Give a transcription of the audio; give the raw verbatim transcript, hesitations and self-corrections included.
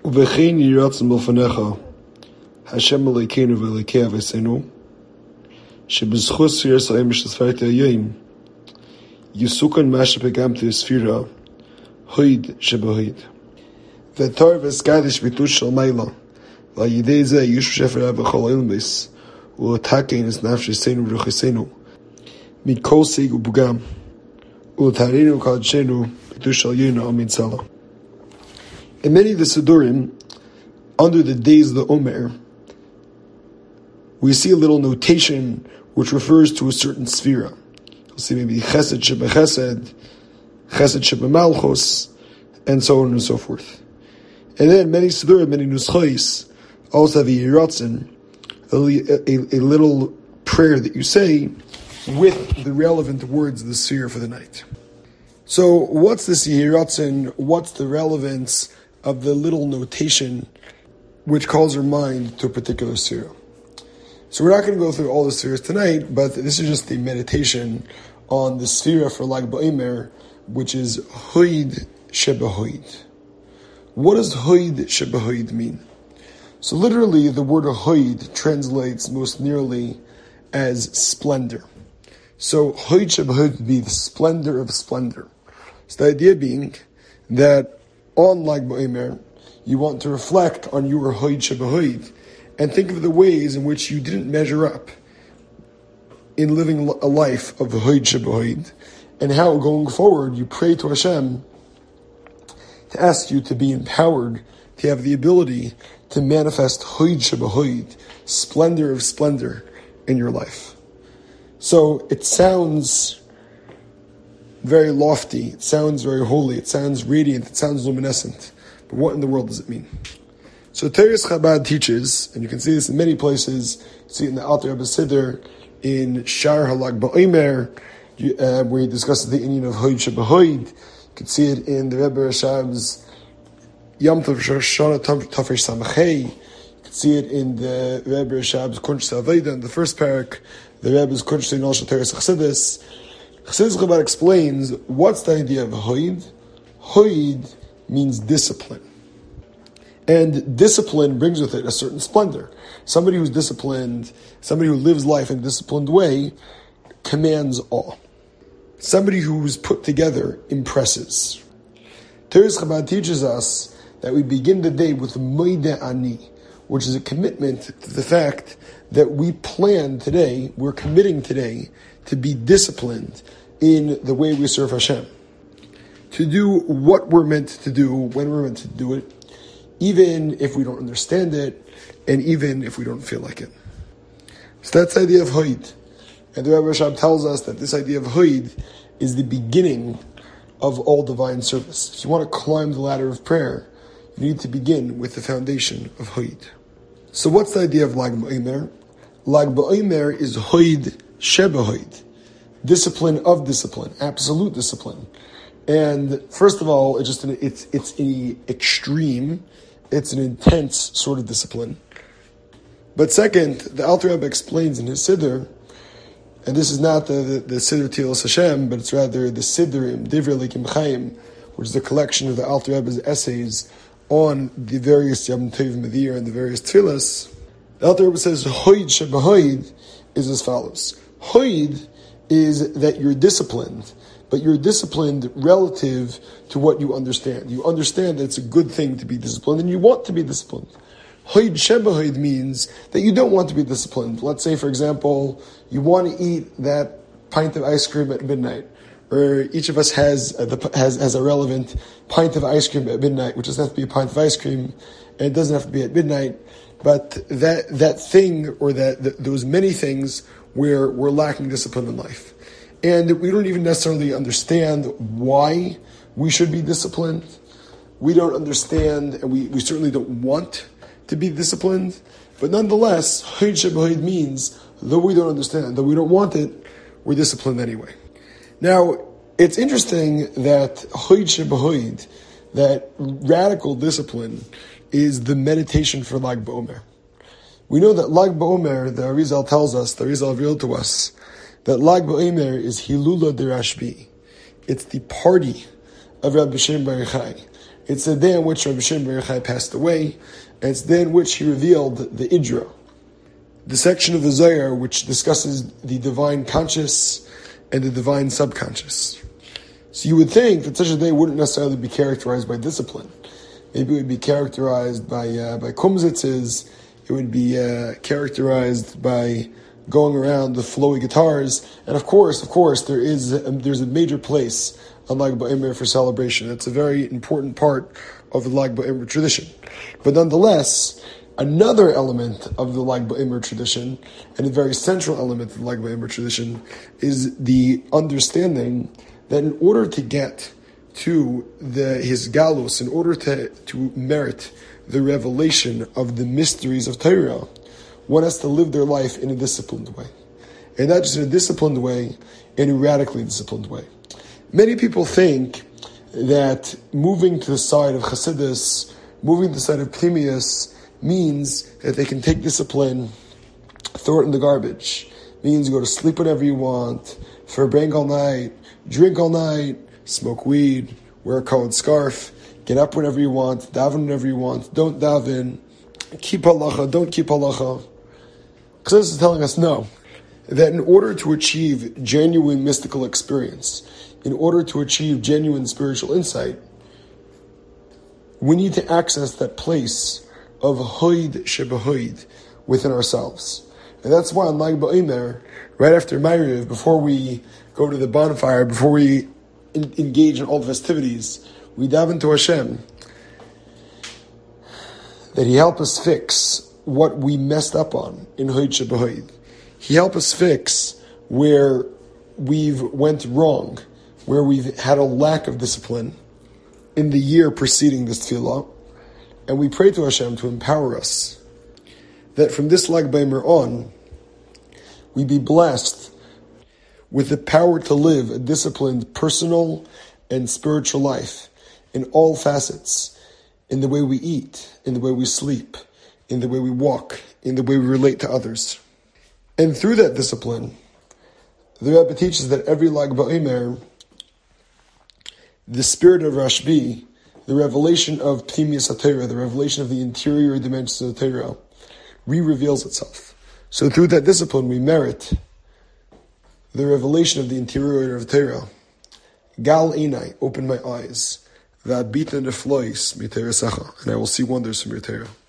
V'chein yiratzim b'fanecha Hashem Elokeinu v'Elokei Avosenu shebizchus Yisrael mishtasfarti hayom Yisukan masha pegamti esfira hoid shebahoid v'tor v'eskadish v'tush shel mayla v'yidei zeh yishu shefer v'chol ilmis u'latakein es nafshesenu v'ruchesenu mikol seig u'bugam u'ltarinu kadshenu v'tush shel yina amin tzala. In many of the Sidurim, under the days of the Omer, we see a little notation which refers to a certain sphera. You'll see maybe Chesed Sheba Chesed, Chesed Sheba Malchus, and so on and so forth. And then many Sidurim, many Nuschais, also have a Yiratzin, a, a, a little prayer that you say with the relevant words of the sphere for the night. So what's this Yiratzin? What's the relevance of the little notation which calls our mind to a particular sphere? So we're not going to go through all the spheres tonight, but this is just a meditation on the sphere for Lag Ba'omer, which is Hoid Shebahoid. What does Hoid Shebahoid mean? So literally the word Hoid translates most nearly as splendor. So Hoid Shebahoid would be the splendor of splendor. So the idea being that on Lag Ba'omer, you want to reflect on your Hoid Shebahoid and think of the ways in which you didn't measure up in living a life of Hoid Shebahoid, and how going forward you pray to Hashem to ask you to be empowered, to have the ability to manifest Hoid Shebahoid, splendor of splendor in your life. So it sounds very lofty, it sounds very holy, it sounds radiant, it sounds luminescent. But what in the world does it mean? So Teres Chabad teaches, and you can see this in many places, you see it in the Alter Rebbe Siddur, in Shar Halag Ba'omer, uh, where he discusses the inyan of Hoid Shebahoid. You can see it in the Rebbe Rashab's Yom Tov Shoshana Tafresh Samachei. You can see it in the Rebbe Rashab's Kunsh Saveda, in the first parak, the Rebbe's Kunsh Nol Shel Teres Chassidus. Chassidus Chabad explains, what's the idea of Hoid? Hoid means discipline. And discipline brings with it a certain splendor. Somebody who's disciplined, somebody who lives life in a disciplined way, commands awe. Somebody who's put together impresses. Teres Chabad teaches us that we begin the day with Moideh Ani, which is a commitment to the fact that we plan today, we're committing today to be disciplined in the way we serve Hashem. To do what we're meant to do, when we're meant to do it, even if we don't understand it, and even if we don't feel like it. So that's the idea of Hoid. And the Rebbe Rashab tells us that this idea of Hoid is the beginning of all divine service. If you want to climb the ladder of prayer, you need to begin with the foundation of Hoid. So what's the idea of Lag Ba'omer? Lag Ba'omer is Hoid Shebahoid. Discipline of discipline, absolute discipline. And first of all, it's just an, it's it's a extreme, it's an intense sort of discipline. But second, the Alter Rebbe explains in his Siddur, and this is not the, the, the Siddur Tilas Hashem, but it's rather the Siddurim, Divrei Elikim Chaim, which is a collection of the Alter Rebbe's essays on the various Yom Tov Medir and the various Tfilas. The Alter Rebbe says, Hoid Shebahoid is as follows. Hoid is that you're disciplined, but you're disciplined relative to what you understand. You understand that it's a good thing to be disciplined, and you want to be disciplined. Hoid Shebahoid means that you don't want to be disciplined. Let's say, for example, you want to eat that pint of ice cream at midnight, or each of us has a, has, has a relevant pint of ice cream at midnight, which doesn't have to be a pint of ice cream, and it doesn't have to be at midnight, but that that thing, or that, that those many things where we're lacking discipline in life. And we don't even necessarily understand why we should be disciplined. We don't understand, and we, we certainly don't want to be disciplined. But nonetheless, Hoid Shebahoid means, though we don't understand, though we don't want it, we're disciplined anyway. Now, it's interesting that Hoid Shebahoid, that radical discipline, is the meditation for Lag Ba'omer. We know that Lag Ba'omer, the Arizal tells us, the Arizal revealed to us, that Lag Ba'omer is Hilula de Rashbi. It's the party of Rabbi Shem Bar Yochai. It's the day in which Rabbi Shimon Bar Yochai passed away, and it's the day in which he revealed the Idra, the section of the Zohar which discusses the divine conscious and the divine subconscious. So you would think that such a day wouldn't necessarily be characterized by discipline. Maybe it would be characterized by uh, by kumsitzes. It would be uh, characterized by going around with flowy guitars, and of course, of course, there is a, there's a major place on Lag BaOmer for celebration. It's a very important part of the Lag BaOmer tradition. But nonetheless, another element of the Lag BaOmer tradition, and a very central element of the Lag BaOmer tradition, is the understanding that in order to get to the his galus, in order to, to merit the revelation of the mysteries of Torah, one has to live their life in a disciplined way. And not just in a disciplined way, in a radically disciplined way. Many people think that moving to the side of Chassidus, moving to the side of Pnimius, means that they can take discipline, throw it in the garbage. Means you go to sleep whenever you want, verbank all night, drink all night, smoke weed, wear a colored scarf, get up whenever you want, daven whenever you want, don't daven, keep halacha, don't keep halacha. Chassidus is telling us no, that in order to achieve genuine mystical experience, in order to achieve genuine spiritual insight, we need to access that place of Hoid Shebahoid within ourselves. And that's why on Lag BaOmer, right after Ma'ariv, before we go to the bonfire, before we in, engage in all the festivities, we daven to Hashem that He help us fix what we messed up on in Hoid Shebahoid. He help us fix where we've went wrong, where we've had a lack of discipline in the year preceding this tefillah, and we pray to Hashem to empower us, that from this Lag BaOmer on, we be blessed with the power to live a disciplined personal and spiritual life in all facets, in the way we eat, in the way we sleep, in the way we walk, in the way we relate to others. And through that discipline, the Rebbe teaches that every Lag BaOmer, the spirit of Rashbi, the revelation of Pnimius HaTorah, the revelation of the interior dimensions of the Torah, re-reveals itself. So through that discipline, we merit the revelation of the interior of Torah. Gal Einai, open my eyes. Va'abita neflois mi Torah, and I will see wonders from your Torah.